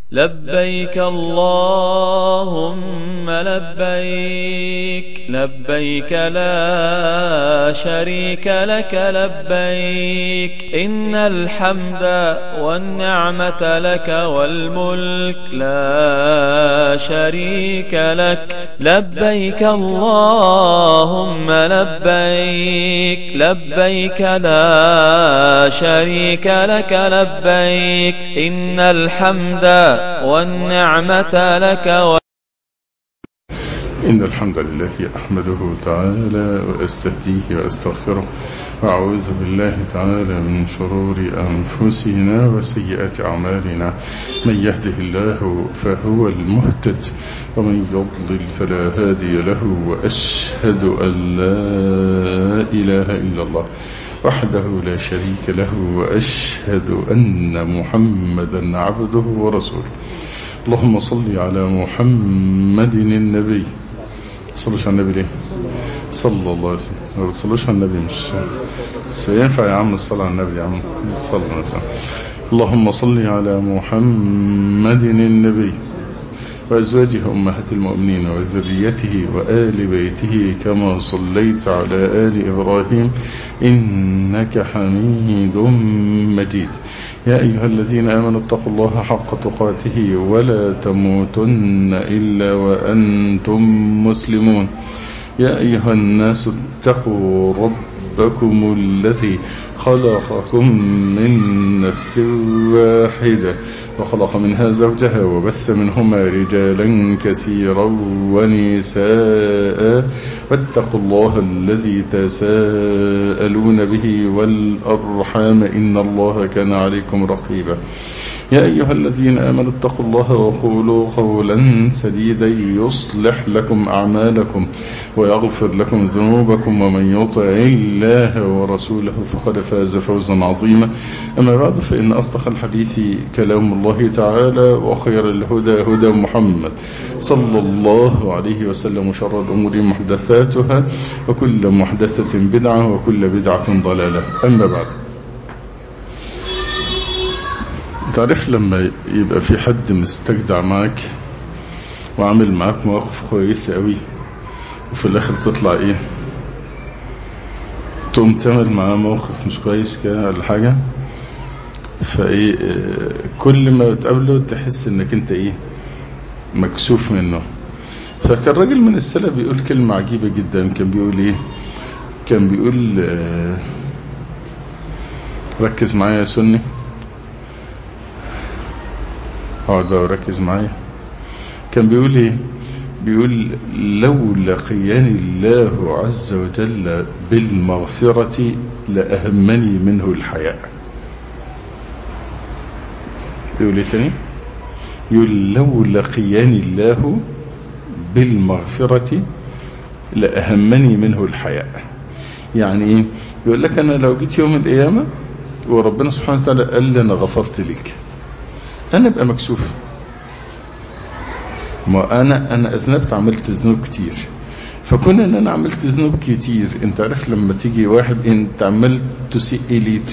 لبيك اللهم لبيك لبيك لا شريك لك لبيك إن الحمد والنعمة لك والملك لا شريك لك لبيك اللهم لبيك لبيك لا شريك لك لبيك إن الحمد والنعمة لك إن الحمد لله أحمده تعالى وأستهديه وأستغفره وأعوذ بالله تعالى من شرور أنفسنا وسيئات أعمالنا من يهده الله فهو المهتد ومن يضلل فلا هادي له وأشهد أن لا إله إلا الله وحده لا شريك له وأشهد أن محمدا عبده ورسوله اللهم صل على محمد النبي. صلوش على النبي ليه؟ صلى الله عليه وسلم. ما بتصلوش على النبي مش سينفع يا عم الصلاة على النبي يا عم صلى الله عليه وسلم. اللهم صل على محمد النبي وأزواجه أمهات المؤمنين وذريته وآل بيته كما صليت على آل إبراهيم إنك حميد مجيد. يا أيها الذين آمنوا اتقوا الله حق تقاته ولا تموتن إلا وأنتم مسلمون. يا أيها الناس اتقوا ربكم الذي خلقكم من نفس واحدة وخلق منها زوجها وبث منهما رجالا كثيرا ونساء واتقوا الله الذي تساءلون به والأرحام إن الله كان عليكم رقيبا. يا أيها الذين آمنوا اتقوا الله وقولوا قولا سديدا يصلح لكم أعمالكم ويغفر لكم ذنوبكم ومن يطع الله ورسوله فقد فاز فوزا عظيما. أما بعد فإن أصدق الحديث كلام الله تعالى وخير الهدى هدى محمد صلى الله عليه وسلم وشر الأمور محدثاتها وكل محدثة بدعة وكل بدعة ضلالة. أما بعد تعرف لما يبقى في حد مستجدع معك وعامل معك مواقف كويسة قوي وفي الاخر تطلع ايه تقوم تعمل معاه موقف مش كويس كده ولا حاجة فايه كل ما تقابله تحس انك انت ايه مكسوف منه. فكان راجل من السلف بيقول كلمة عجيبة جدا. كان بيقول ايه؟ كان بيقول ركز معايا يا سني اقعد بقى وركز معايا. كان بيقول ايه؟ بيقول لو لقياني الله عز وجل بالمغفرة لأهمني منه الحياء. يقول ايه تاني؟ يقول لو لقياني الله بالمغفرة لأهمني منه الحياء. يعني ايه؟ يقول لك انا لو جيت يوم القيامة وربنا سبحانه وتعالى قال لي انا غفرت لك انا ابقى مكسوف. ما انا اذنبت عملت ذنوب كتير فكون ان انا عملت ذنوب كتير انت عارف لما تيجي واحد انت عملت تسيء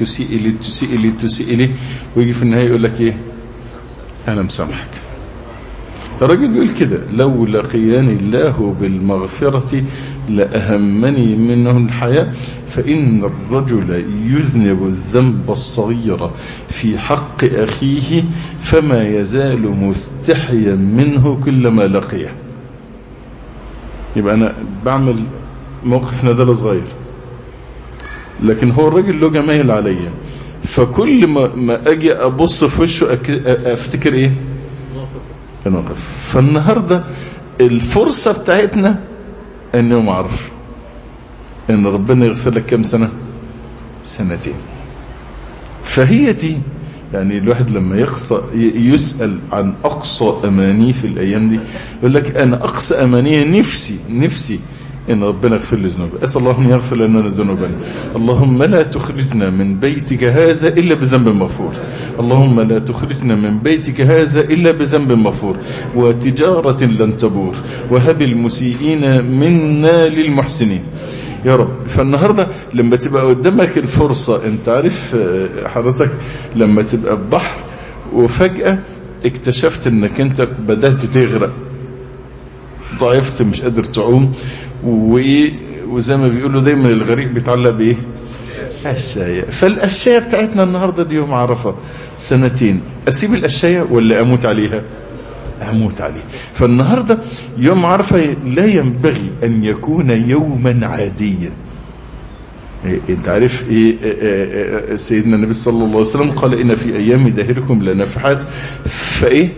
لي ويجي في النهاية يقول لك ايه انا مسامحك. الراجل بيقول كده لو لقياني الله بالمغفرة لأهمني منه الحياة فإن الرجل يذنب الذنب الصغير في حق أخيه فما يزال مستحيا منه كلما لقيه. يبقى أنا بعمل موقف ندالة صغير لكن هو الراجل له جمايل عليا فكل ما أجي أبص في وشه أفتكر إيه الموقف. فالنهاردة الفرصة بتاعتنا أنه معرف أن ربنا يغفر لك كم سنة؟ سنتين. فهي دي يعني الواحد لما يسأل عن أقصى أمانيه في الأيام دي يقول لك أنا أقصى أمانيه نفسي إن ربنا يغفر لي ذنوبي. أسأل الله أن يغفر لنا ذنوبنا. اللهم لا تخرجنا من بيتك هذا إلا بذنب مغفور. اللهم لا تخرجنا من بيتك هذا إلا بذنب مغفور وتجارة لن تبور وهب المسيئين منا للمحسنين يا رب. فالنهاردة لما تبقى قدامك الفرصة انت عارف حضرتك لما تبقى ببحر وفجأة اكتشفت انك انت بدأت تغرق، ضعفت مش قادر تعوم، وزي ما بيقولوا دايما الغريق بيتعلق بايه؟ الشاية. فالأشياء بتاعتنا النهاردة دي يوم عرفة 2 اسيب الأشياء ولا اموت عليها؟ اموت عليه. فالنهاردة يوم عرفة لا ينبغي ان يكون يوما عاديا. انت عارف ايه سيدنا النبي صلى الله عليه وسلم قال ان في ايام دهركم لنفحات، فايه؟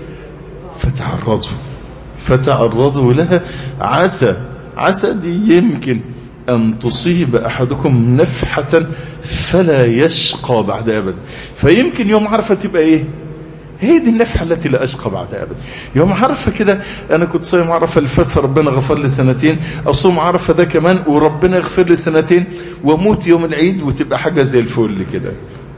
فتعرضوا لها. عسى دي يمكن ان تصيب احدكم نفحة فلا يشقى بعد ابدا. فيمكن يوم عرفة تبقى ايه؟ هي دي النفحة التي لا أشقى بعدها أبدا. يوم عرفة كده أنا كنت صايم عرفة اللي فات فربنا غفر لي 2، أصوم عرفة ده كمان وربنا يغفر لي 2، وأموت يوم العيد وتبقى حاجة زي الفل كده.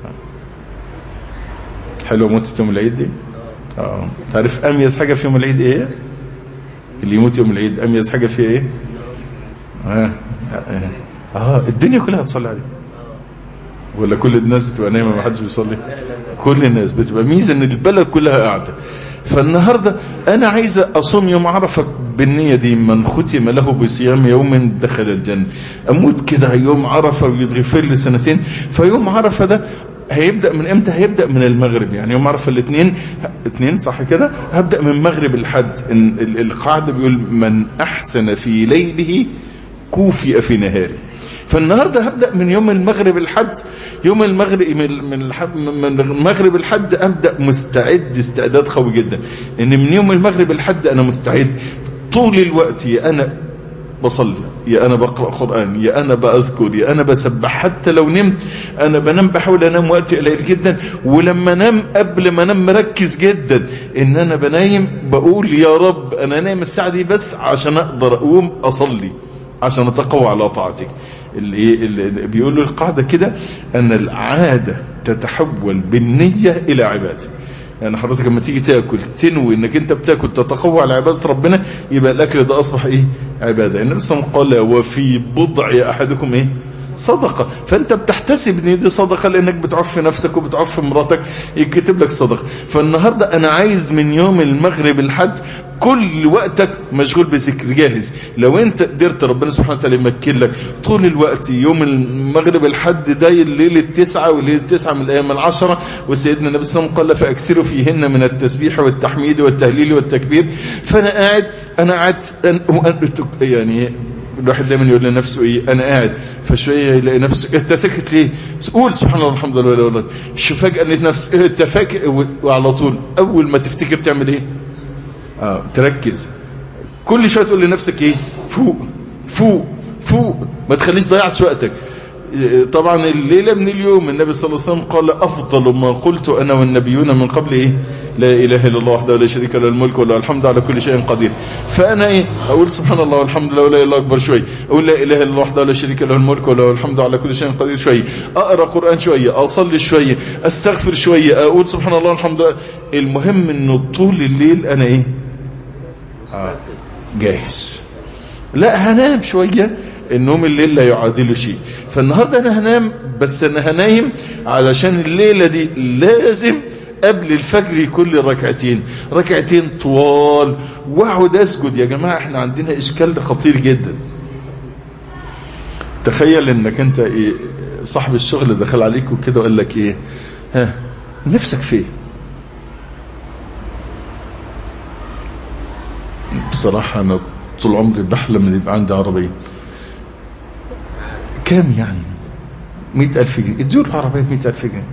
حلو موتة يوم العيد دي. تعرف أميز حاجة في يوم العيد إيه؟ اللي يموت يوم العيد أميز حاجة في إيه؟ الدنيا كلها تصلي عليه، ولا كل الناس بتبقى نايمة ما حدش بيصلي؟ كل الناس بتبقى ميزة ان البلد كلها قاعدة. فالنهاردة انا عايز اصوم يوم عرفة بالنية دي، من ختم له بصيام يوم دخل الجنة. اموت كده يوم عرفة ويتغفر لي 2. فيوم عرفة ده هيبدأ من امتى؟ هيبدأ من المغرب، يعني يوم عرفة الاثنين صح كده، هبدأ من مغرب الحد. القاعدة بيقول من احسن في ليله كوفئ في نهاره. فالنهاردة هبدأ من يوم المغرب الحد، يوم المغرب من المغرب الحد أبدأ مستعد استعداد قوي جدا، ان من يوم المغرب الحد انا مستعد طول الوقت، يا انا بصلي، يا انا بقرأ قرآن، يا انا بأذكر، يا انا بسبح. حتى لو نمت انا بنام، بحاول انام وقت قليل جدا، ولما انام قبل ما انام مركز جدا ان انا بنايم بقول يا رب انا نايم الساعة دي بس عشان اقدر اقوم اصلي، عشان اتقوى على طاعتك. اللي بيقولوا القاعدة كده ان العادة تتحول بالنية الى عبادة. يعني حضرتك لما تيجي تاكل تنوي انك انت بتاكل تتقوى على عبادة ربنا، يبقى الاكل ده اصبح ايه؟ عبادة. النبي صلى الله عليه وسلم قال وفي بضع احدكم ايه؟ صدقة. فانت بتحتسب ان دي صدقة لانك بتعف نفسك وبتعف مراتك، يكتب لك صدقة. فالنهاردة انا عايز من يوم المغرب الحد كل وقتك مشغول بذكر جاهز. لو انت قدرت ربنا سبحانه وتعالى يمكن لك طول الوقت يوم المغرب الحد ده الليلة 9 والليلة 9 من الايام 10، وسيدنا النبي صلى الله عليه وسلم قال فاكثروا فيهن من التسبيح والتحميد والتهليل والتكبير. فانا قاعد يعني الواحد دايما يقول لنفسه ايه؟ انا قاعد، فشويه يلاقي نفسه انت ساكت ليه؟ قول سبحان الله والحمد لله والله. شو فجاه لقيت نفسك انت فاكر، وعلى طول اول ما تفتكر تعمل ايه؟ تركز. كل شويه تقول لنفسك ايه؟ فوق فوق فوق، ما تخليش ضيعت وقتك. طبعا الليلة من اليوم النبي صلى الله عليه وسلم قال افضل ما قلت انا والنبيون من قبل ايه؟ لا اله الا الله وحده لا شريك له الملك وله الحمد على كل شيء قدير. فانا ايه؟ اقول سبحان الله والحمد لله ولا اله الا الله اكبر شويه، اقول لا اله الا الله وحده لا شريك له الملك وله الحمد على كل شيء قدير شويه، اقرا قران شويه، اصلي شويه، استغفر شويه، اقول سبحان الله والحمد لله. المهم انه طول الليل انا ايه؟ جاهز. لا هنام شويه، النوم الليل لا يعادل شيء. فالنهاردة انا هنام، بس انا هنايم علشان الليلة دي لازم قبل الفجر يكون لي ركعتين طوال، واقعد اسجد. يا جماعة احنا عندنا اشكال خطير جدا. تخيل انك انت ايه؟ صاحب الشغل دخل عليك وكده وقال لك ايه؟ نفسك فيه؟ بصراحة انا طول عمري بحلم ان يبقى عندي عربية. كام يعني؟ 100,000 جنيه. ادوا له عربية 100,000 جنيه.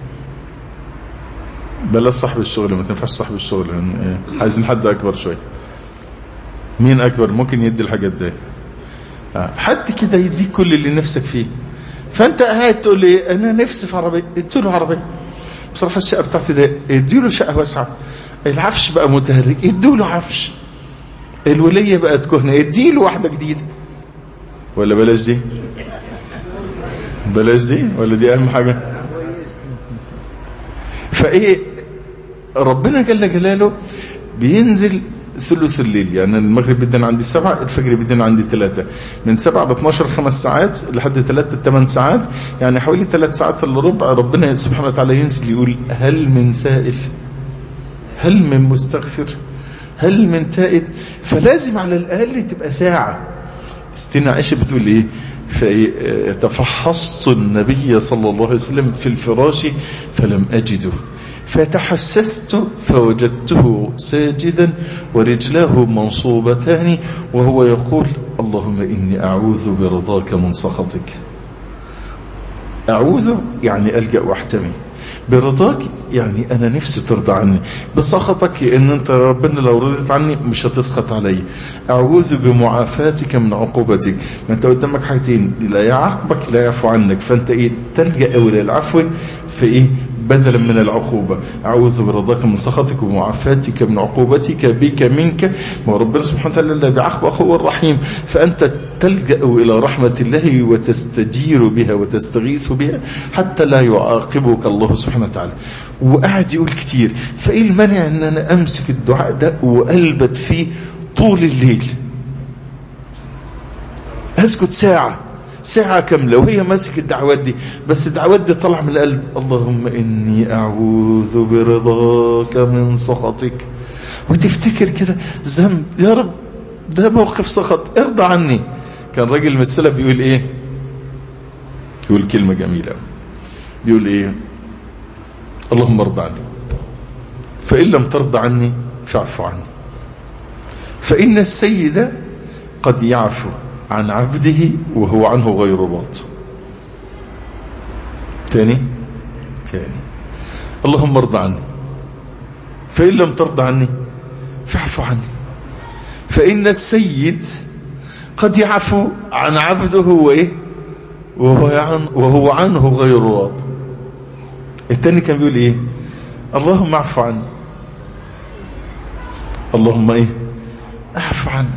بلاش صاحب الشغل، ما تنفعش صاحب الشغل، عايزين حد اكبر شوية. مين اكبر ممكن يدي الحاجات دي؟ حد كده يديك كل اللي نفسك فيه. فانت قاعد تقول لي انا نفسي في عربية، ادوا له عربية. بصراحة الشقة بتاعتي ده ادوا له شقة واسعة، العفش بقى متهرج ادوا له عفش، الولية بقت كهنة ادي له واحدة جديدة. ولا بلاش دي؟ بلاش دي ولا دي اهم حاجة؟ فايه ربنا جل جلاله بينزل ثلث الليل. يعني المغرب بدنا عندي 7، الفجر بدنا عندي 3، من 7 ل 12 5 ساعات لحد 3 8 ساعات، يعني حوالي 3 ساعات الا ربع. ربنا سبحانه وتعالى ينزل يقول هل من سائل؟ هل من مستغفر؟ هل من تائب؟ فلازم على الأقل تبقى ساعة. ستنا عائشة بتقول ايه؟ فتفحصت النبي صلى الله عليه وسلم في الفراش فلم أجده، فتحسست فوجدته ساجدا ورجلاه منصوبتان وهو يقول اللهم إني أعوذ برضاك من سخطك. أعوذ يعني ألجأ واحتمي، برضاك يعني أنا نفسي ترضى عني، بسخطك لأن أنت ربنا لو رضيت عني مش هتسخط علي. أعوذ بمعافاتك من عقوبتك. ما أنت قدامك حاجتين، لا يعاقبك لا يعفو عنك، فأنت إيه تلجأ إلى العفو في إيه بدلا من العقوبة. أعوذ برضاك من سخطك ومعافاتك من عقوبتك بك منك. ما ربنا سبحانه وتعالى لا بيعاقب هو الرحيم، فأنت تلجأ إلى رحمة الله وتستجير بها وتستغيث بها حتى لا يعاقبك الله سبحانه وتعالى. وقاعد يقول كتير، فإيه المانع أن أنا أمسك الدعاء ده وألبت فيه طول الليل، أسكت ساعة كاملة وهي ماسك الدعوات دي، بس الدعوات دي طلع من القلب. اللهم إني أعوذ برضاك من سخطك، وتفتكر كده ذنب، يا رب ده موقف سخط ارضى عني. كان راجل من السلف بيقول ايه؟ يقول كلمة جميلة، بيقول ايه؟ اللهم ارضى عني، فإن لم ترضى عني فاعف عني، فإن السيد قد يعفو عن عبده وهو عنه غير راض. تاني اللهم ارضى عني، فإن لم ترضى عني فاعف عني، فإن السيد قد يعفو عن عبده وإيه وهو عنه غير راض. التاني كان بيقول ايه؟ اللهم اعف عني، اللهم ايه اعف عني،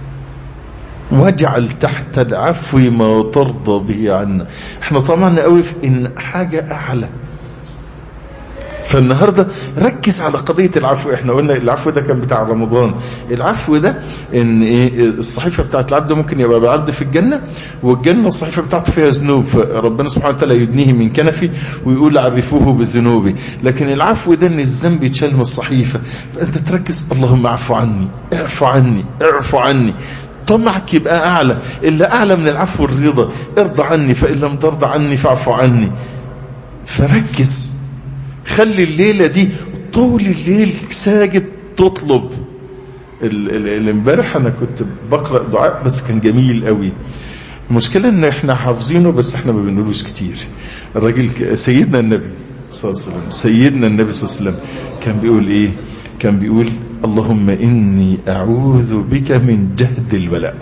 واجعل تحت العفو ما ترضى به عنا. احنا طمعنا قوي في ان حاجة اعلى، فالنهاردة ركز على قضية العفو. احنا قلنا العفو ده كان بتاع رمضان. العفو ده ان ايه؟ الصحيفة بتاعت العبد ممكن يبقى بعبد في الجنة، والجنة الصحيفة بتاعته فيها ذنوب، فربنا سبحانه وتعالى يدنيه من كنفي ويقول عرفوه بذنوبي. لكن العفو ده ان الذنب يتشال من الصحيفة، فانت تركز اللهم اعفو عني اعفو عني اعفو عني. طمعك يبقى اعلى، اللي اعلى من العفو الرضا. ارضى عني، فإن لم ترضى عني فاعفو عني. فركز، خلي الليلة دي طول الليل ساجد تطلب. الامبارح انا كنت بقرأ دعاء بس كان جميل قوي. المشكلة ان احنا حافظينه بس احنا ما بنقولوش كتير. الراجل سيدنا النبي صلى الله عليه وسلم، سيدنا النبي صلى الله عليه وسلم كان بيقول ايه؟ كان بيقول اللهم اني اعوذ بك من جهد البلاء.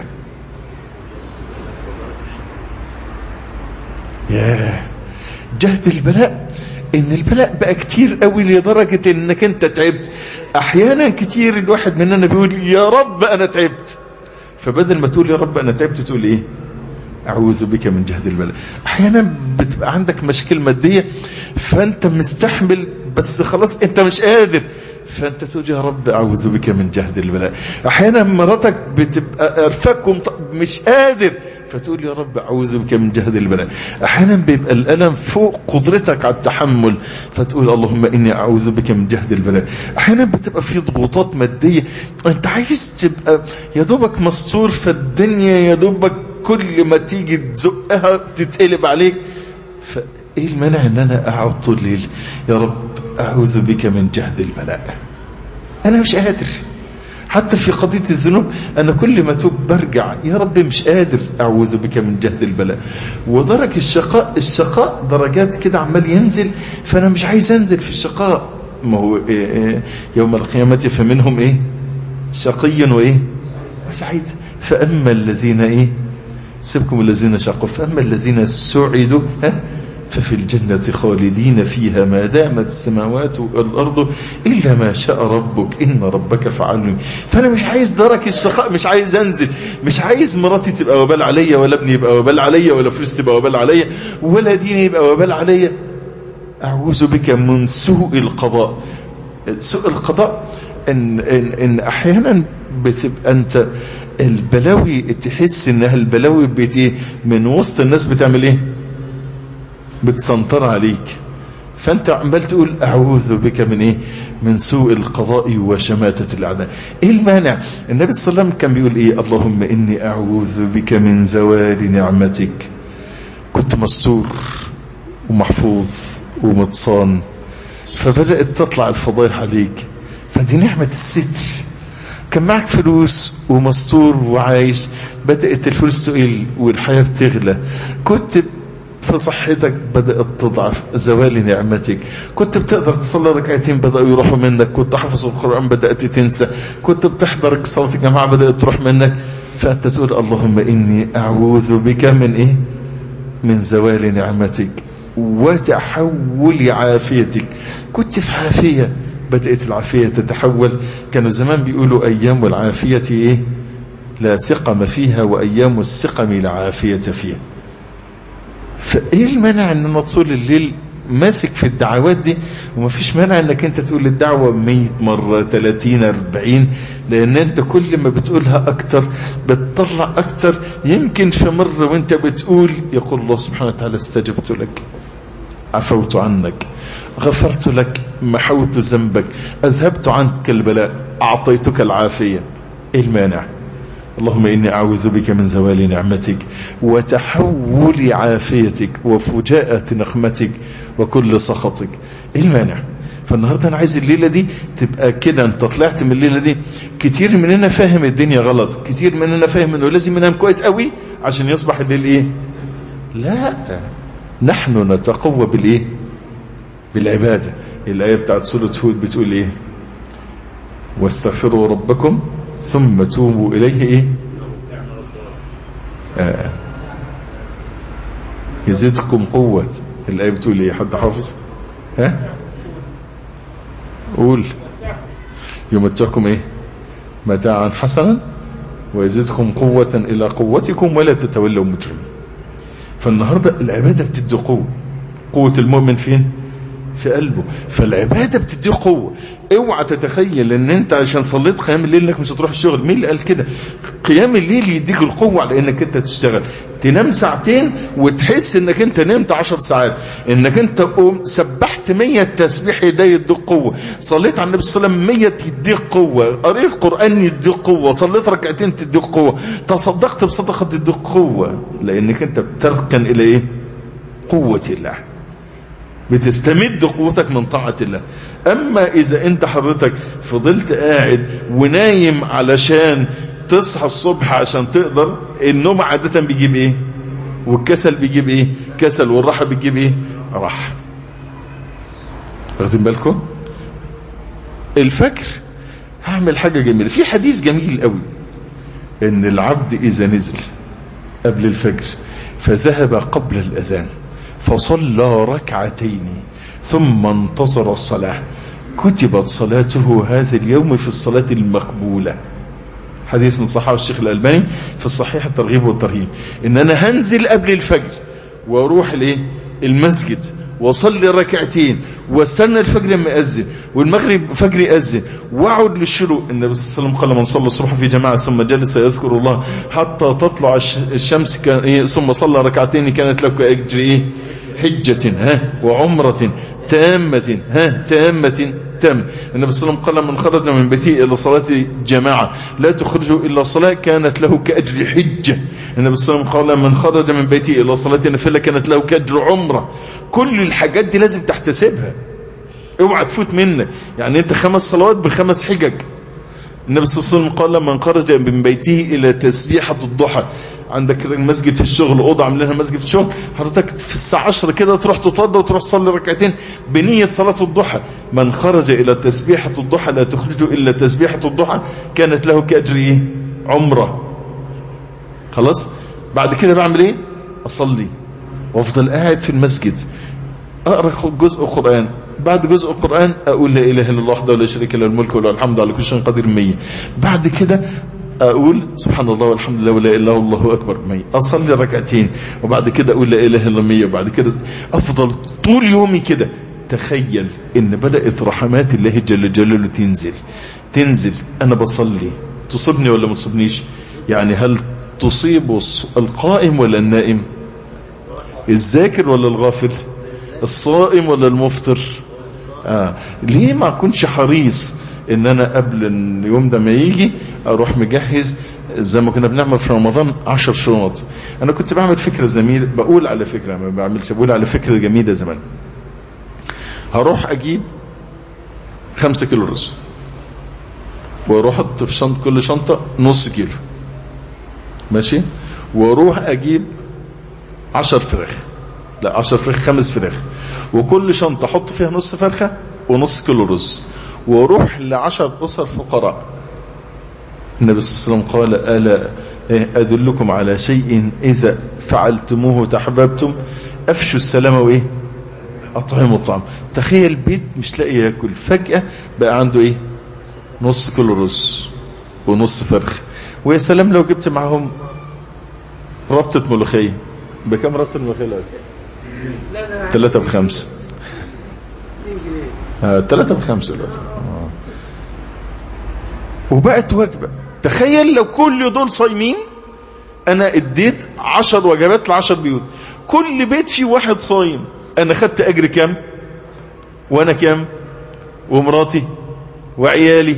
ياه، جهد البلاء، ان البلاء بقى كتير قوي لدرجة انك انت تعبت. احيانا كتير الواحد مننا بيقول يا رب انا تعبت، فبدل ما تقول يا رب انا تعبت تقول ايه؟ اعوذ بك من جهد البلاء. احيانا بتبقى عندك مشكلة مادية فانت مستحمل بس خلاص انت مش قادر، فانت تقول يا رب اعوذ بك من جهد البلاء. احيانا مراتك بتبقى قرفك مش قادر فتقول يا رب اعوذ بك من جهد البلاء. احيانا بيبقى الالم فوق قدرتك على التحمل فتقول اللهم اني اعوذ بك من جهد البلاء. احيانا بتبقى في ضغوطات مادية انت عايز تبقى يا دوبك مستور في الدنيا، يا دوبك كل ما تيجي تزقها تتقلب عليك. فايه المانع ان انا اقعد طول الليل يا رب اعوذ بك من جهد البلاء؟ انا مش قادر. حتى في قضية الذنوب انا كل ما توب برجع يا رب مش قادر، اعوذ بك من جهد البلاء. ودرك الشقاء درجات كده عمال ينزل، فانا مش عايز انزل في الشقاء. ما هو يوم القيامة فمنهم ايه؟ شقي وايه؟ وسعيد. فاما الذين ايه؟ سبكم الذين شقوا، فاما الذين سعدوا ففي الجنة خالدين فيها ما دامت السماوات والأرض إلا ما شاء ربك إن ربك فعل. فأنا مش عايز درك الشقاء، مش عايز أنزل، مش عايز مراتي تبقى وبال عليا، ولا ابني يبقى وبال عليا، ولا فلوس تبقى وبال عليا، ولا ديني يبقى وبال عليا. أعوذ بك من سوء القضاء. سوء القضاء إن أحيانا بتبقى أنت البلاوي تحس إنها البلاوي من وسط الناس بتعمل إيه؟ بتسنطر عليك، فانت عمال تقول اعوذ بك من ايه؟ من سوء القضاء وشماتة الاعداء. ايه المانع؟ النبي صلى الله عليه وسلم كان بيقول ايه؟ اللهم اني اعوذ بك من زوال نعمتك. كنت مستور ومحفوظ ومتصان، فبدأت تطلع الفضائح عليك، فدي نعمة الستر. كان معك فلوس ومستور وعايش، بدأت الفلوس تقل والحياة بتغلى. كنت في صحتك بدأت تضعف، زوال نعمتك. كنت بتقدر تصلي ركعتين بدأوا يروحوا منك. كنت حافظ القرآن بدأت تنسى. كنت بتحضر صلاة الجماعة بدأت تروح منك. فأنت تقول اللهم إني أعوذ بك من إيه؟ من زوال نعمتك وتحول عافيتك. كنت في عافية، بدأت العافية تتحول. كانوا زمان بيقولوا أيام العافية إيه؟ لا سقم فيها، وأيام السقم لا عافية فيها. فايه المانع ان انا طول الليل ماسك في الدعوات دي؟ ومفيش مانع انك انت تقول الدعوة 100 مرة 30 40، لان انت كل ما بتقولها اكتر بتطلع اكتر. يمكن في مرة وانت بتقول يقول الله سبحانه وتعالى استجبت لك، عفوت عنك، غفرت لك، محوت ذنبك، اذهبت عنك البلاء، اعطيتك العافية. ايه المانع؟ اللهم إني أعوذ بك من زوال نعمتك وتحول عافيتك وفجاءة نقمتك وكل سخطك. إيه المانع؟ فالنهاردة أنا عايز الليلة دي تبقى كده. أنت طلعت من الليلة دي كتير مننا فاهم الدنيا غلط، كتير مننا فاهم أنه لازم ينام كويس قوي عشان يصبح الليل إيه؟ لا، نحن نتقوى بالإيه؟ بالعبادة. الآية بتاعت سورة هود بتقول إيه؟ واستغفروا ربكم ثم توبوا إليه إيه؟ يزيدكم قوة. الآية بتقول إيه؟ حد حافظ؟ ها؟ قول. يمتعكم إيه؟ متاعا حسنا ويزيدكم قوة إلى قوتكم ولا تتولوا مجرمين. فالنهاردة العبادة بتدي قوة. قوة المؤمن فين؟ في قلبه. فالعبادة بتديه قوة. اوعى تتخيل ان انت عشان صليت قيام الليل انك مش هتروح الشغل. مين اللي قال كده؟ قيام الليل يديك القوة على انك انت تشتغل. تنام ساعتين وتحس انك انت نمت 10 ساعات. انك انت سبحت 100 تسبيح ده يديك قوة. صليت على النبي صلى الله عليه وسلم 100 يديك قوة. قريت قرآن يديك قوة. صليت ركعتين تديك قوة. تصدقت بصدقة تديك قوة. لانك انت بتركن الى ايه؟ قوة الله. بتستمد قوتك من طاعة الله. اما اذا انت حضرتك فضلت قاعد ونايم علشان تصحى الصبح عشان تقدر، النوم عادة بيجيب ايه؟ والكسل بيجيب ايه؟ كسل. والراحة بيجيب ايه؟ راحة. واخدين بالكم؟ الفجر هعمل حاجة جميلة. في حديث جميل قوي ان العبد اذا نزل قبل الفجر فذهب قبل الاذان فصلى ركعتين ثم انتظر الصلاة كتبت صلاته هذا اليوم في الصلاة المقبولة. حديث من صححه الشيخ الألباني في الصحيح الترغيب والترهيب. ان انا هنزل قبل الفجر واروح المسجد واصلي ركعتين واستنى الفجر لما يأذن والمغرب فجر يأذن واقعد للشروق. النبي صلى الله عليه وسلم قال من صلى الصبح في جماعة ثم جلس يذكر الله حتى تطلع الشمس ثم صلى ركعتين كانت له كأجر حجة وعمرة تامة تامة. النبي صلى الله عليه وسلم قال من خرج من بيته إلى صلاة جماعة لا تخرجه إلا صلاة كانت له كأجر حجة. النبي صلى الله عليه وسلم قال من خرج من بيته إلى صلاة نافلة كانت له كأجر عمرة. كل الحاجات دي لازم تحتسبها، اوعى تفوت منك. يعني انت 5 صلوات ب5 حجج. النبي صلى الله عليه وسلم قال من خرج من بيته إلى تسبيحة الضحى. عندك مسجد في الشغل، اوضه عاملينها مسجد في الشغل، حضرتك في الساعه 10 كده تروح تتوضى وتروح تصلي ركعتين بنيه صلاه الضحى. من خرج الى تسبيحه الضحى لا تخرج الا تسبيحه الضحى كانت له كاجر عمره. خلاص. بعد كده بعمل ايه؟ اصلي وافضل قاعد في المسجد اقرا جزء قران. بعد جزء القران اقول لا اله الا الله وحده لا شريك له الملك وله الحمد على كل شيء قدير 100. بعد كده اقول سبحان الله والحمد لله ولا اله الا الله اكبر 100. اصلي ركعتين وبعد كده اقول لا اله الا 100. وبعد كده افضل طول يومي كده. تخيل ان بدأت رحمات الله جل جلاله تنزل. انا بصلي تصيبني ولا ما تصيبنيش؟ يعني هل تصيب القائم ولا النائم؟ الذاكر ولا الغافل؟ الصائم ولا المفطر؟ ليه ما اكونش حريص ان انا قبل اليوم ده ما يجي اروح مجهز زي ما كنا بنعمل في رمضان 10 شنط. انا كنت بعمل فكرة زميل، بقول على فكرة ما بعملش، بقول على فكرة جميلة زمان. هروح اجيب 5 كيلو رز، واروح احط في كل شنطة نص كيلو، ماشي، واروح اجيب 10 فراخ، لا 10 فراخ 5 فراخ، وكل شنطة احط فيها نص فرخة ونص كيلو رز، واروح ل10 اسر فقراء. النبي صلى الله عليه وسلم قال: ألا أدلكم على شيء إذا فعلتموه تحببتم؟ أفشوا السلام وإيه؟ أطعموا الطعام. تخيل بيت مش لاقي ياكل، فجأة بقى عنده إيه؟ نص كيلو رز ونص فرخ. ويا سلام لو جبت معهم ربطة ملوخية. بكم ربطة الملوخية دلوقتي؟ 3 ب5. 3 ب5 دلوقتي. وبقت وجبة. تخيل لو كل دول صايمين، انا اديت 10 وجبات ل10 بيوت، كل بيت فيه واحد صايم، انا خدت اجر كام؟ وانا كام؟ ومراتي وعيالي.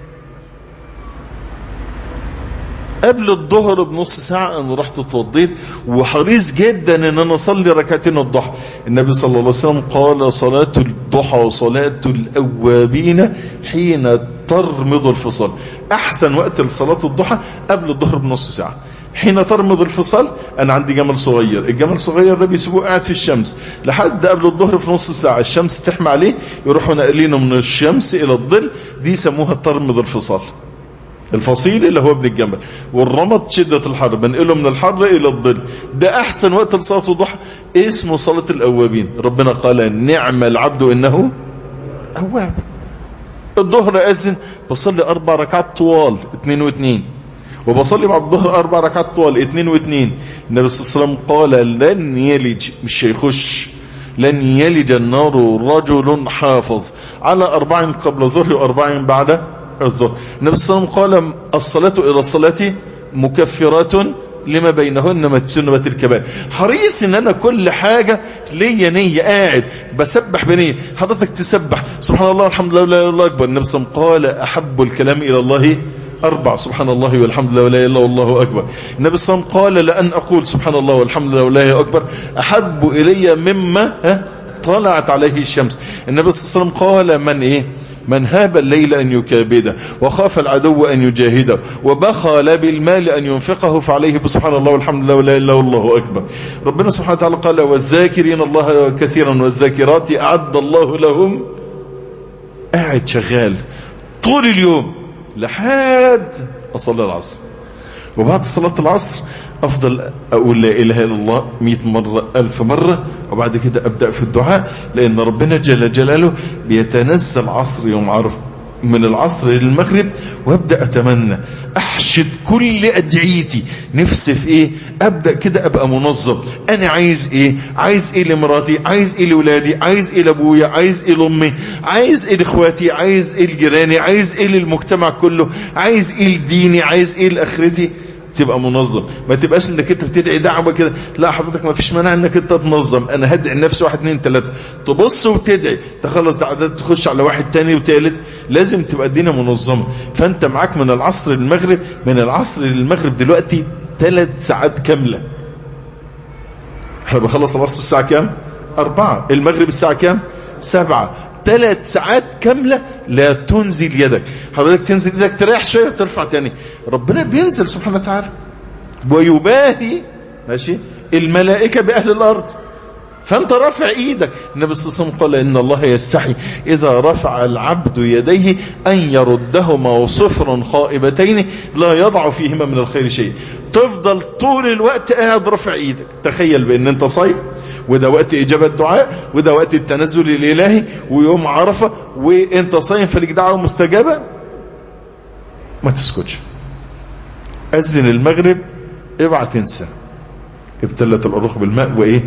قبل الظهر بنص ساعة انا رحت اتوضيت وحريص جدا ان انا اصلي ركعتين الضحى. النبي صلى الله عليه وسلم قال: صلاة الضحى وصلاة الاوابين حين ترمض الفصال. احسن وقت لصلاة الضحى قبل الظهر بنص ساعة. حين ترمض الفصال، انا عندي جمل صغير، الجمل الصغير ده بيسيبوه قاعد في الشمس لحد قبل الظهر في نص ساعة، الشمس تحمى عليه، يروحوا نقلينه من الشمس الى الظل، دي يسموها ترمض الفصال. الفصيل اللي هو ابن الجمل، والرمض شدة الحر، بنقله من الحر الى الظل. ده احسن وقت لصلاة الضحى، اسمه صلاة الاوابين. ربنا قال: نعم العبد انه اواب. الظهر اذن، بصلي 4 ركعات طوال 2 و2، وبصلي بعد الظهر 4 ركعات طوال 2 و2. النبي صلى الله عليه وسلم قال: لن يلج، مش هيخش، لن يلج النار رجل حافظ على 4 قبل الظهر و4 بعد الظهر. النبي صلى الله عليه وسلم قال: الصلاة الى الصلاة مكفرات لما بينهن ما تجتنبت الكبائر. حريص ان انا كل حاجة ليا نية، قاعد بسبح بنية. حضرتك تسبح سبحان الله الحمد لله ولا اله الا الله اكبر. النبي صلى الله عليه وسلم قال: احب الكلام الى الله 4، سبحان الله والحمد لله ولا اله الا الله والله اكبر. النبي صلى الله عليه وسلم قال: لأن اقول سبحان الله والحمد لله ولا اله اكبر احب الي مما طلعت عليه الشمس. النبي صلى الله عليه وسلم قال: من هاب الليل أن يكابده، وخاف العدو أن يجاهده، وبخل بالمال أن ينفقه، فعليه بسبحان الله والحمد لله ولا اله الا الله أكبر. ربنا سبحانه وتعالى قال: والذاكرين الله كثيرا والذاكرات أعد الله لهم. قاعد شغال طول اليوم لحد أصلي العصر، وبعد صلاة العصر أفضل أقول لا إله إلا الله 100 مرة 1000 مرة، وبعد كده أبدأ في الدعاء، لأن ربنا جل جلاله بيتنزل عصر يوم عرفة من العصر للمغرب، وابدأ أتمنى أحشد كل أدعيتي. نفسي في إيه؟ أبدأ كده أبقى منظم. أنا عايز إيه؟ عايز إيه لمراتي؟ عايز إيه لولادي؟ عايز إيه لأبويا؟ عايز إيه لأمي؟ عايز إيه لإخواتي؟ عايز إيه لجيراني؟ عايز إيه للمجتمع كله؟ عايز إيه لديني؟ عايز إيه لآخرتي؟ تبقى منظم. ما تبقاش انك انت بتدعي دعوه كده، لا حضرتك ما فيش مانع انك انت تنظم. انا هدعي لنفسي 1 2 3، تبص وتدعي، تخلص دعوات تخش على واحد تاني وتالت. لازم تبقى الدنيا منظمه. فانت معاك من العصر للمغرب، من العصر للمغرب دلوقتي 3 ساعات كامله. احنا بنخلص العصر الساعه كام؟ 4، المغرب الساعه كام؟ 7. 3 ساعات كاملة لا تنزل يدك. حضرتك تنزل يدك تريح شوية وترفع تاني. ربنا بينزل سبحانه وتعالى ويباهي ماشي الملائكة بأهل الأرض، فأنت رافع إيدك. النبي صلى الله عليه وسلم قال: إن الله يستحي إذا رفع العبد يديه أن يردهما صفرا خائبتين لا يضع فيهما من الخير شيء. تفضل طول الوقت قاعد رافع إيدك. تخيل بأن أنت صايم، وده وقت إجابة دعاء، وده وقت التنزل الإلهي، ويوم عرفة، وانت صايم فلك دعوة مستجابة. ما تسكتش. أذن المغرب، اوعى تنسى، ابتلت الأروق بالماء وإيه؟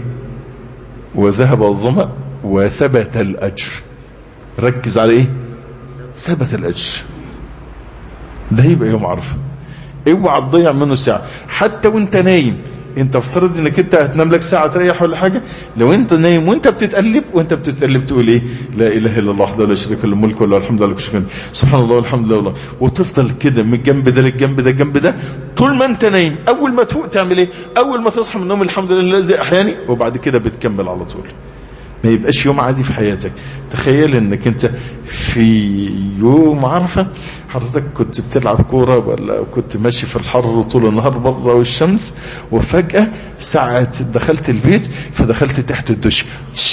وذهب الظمأ وثبت الأجر. ركز على إيه؟ ثبت الأجر. ده يبقى يوم عرفة. اوعى تضيع منه ساعة. حتى وانت نايم انت افترض انك انت هتنام لك ساعة تريح ولا حاجة، لو انت نايم وانت بتتقلب تقول ايه؟ لا اله الا الله وحده لا شريك له الملك وله الحمد لله كل سبحان الله والحمد لله والله. وتفضل كده من الجنب ده للجنب ده الجنب ده طول ما انت نايم. اول ما تفوق تعمل ايه؟ اول ما تصحى من النوم الحمد لله الذي احياني، وبعد كده بتكمل على طول. ما يبقاش يوم عادي في حياتك. تخيل انك انت في يوم عرفة حضرتك كنت بتلعب كورة ولا كنت ماشي في الحر طول النهار بره والشمس، وفجأة ساعة دخلت البيت فدخلت تحت الدش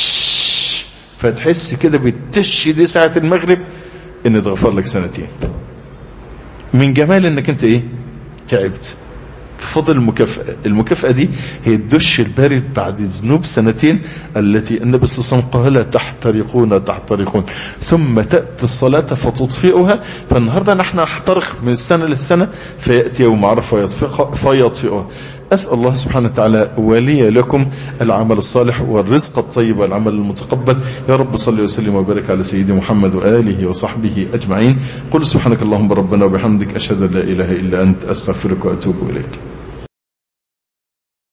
فتحس كده بالتش دي ساعة المغرب ان اتغفر لك سنتين من جمال انك انت ايه؟ تعبت. فضل المكافأة دي هي الدش البارد بعد ذنوب سنتين التي النبي صلى الله عليه وسلم قال تحترقون ثم تأتي الصلاة فتطفئها. فالنهاردة نحن نحترق من السنة للسنة فيأتي يوم عرفة فيطفئها. أسأل الله سبحانه وتعالى ولي لكم العمل الصالح والرزق الطيب والعمل المتقبل. يا رب صل وسلم وبارك على سيدي محمد وآله وصحبه أجمعين. قل سبحانك اللهم ربنا وبحمدك أشهد أن لا إله إلا أنت أستغفرك وأتوب إليك.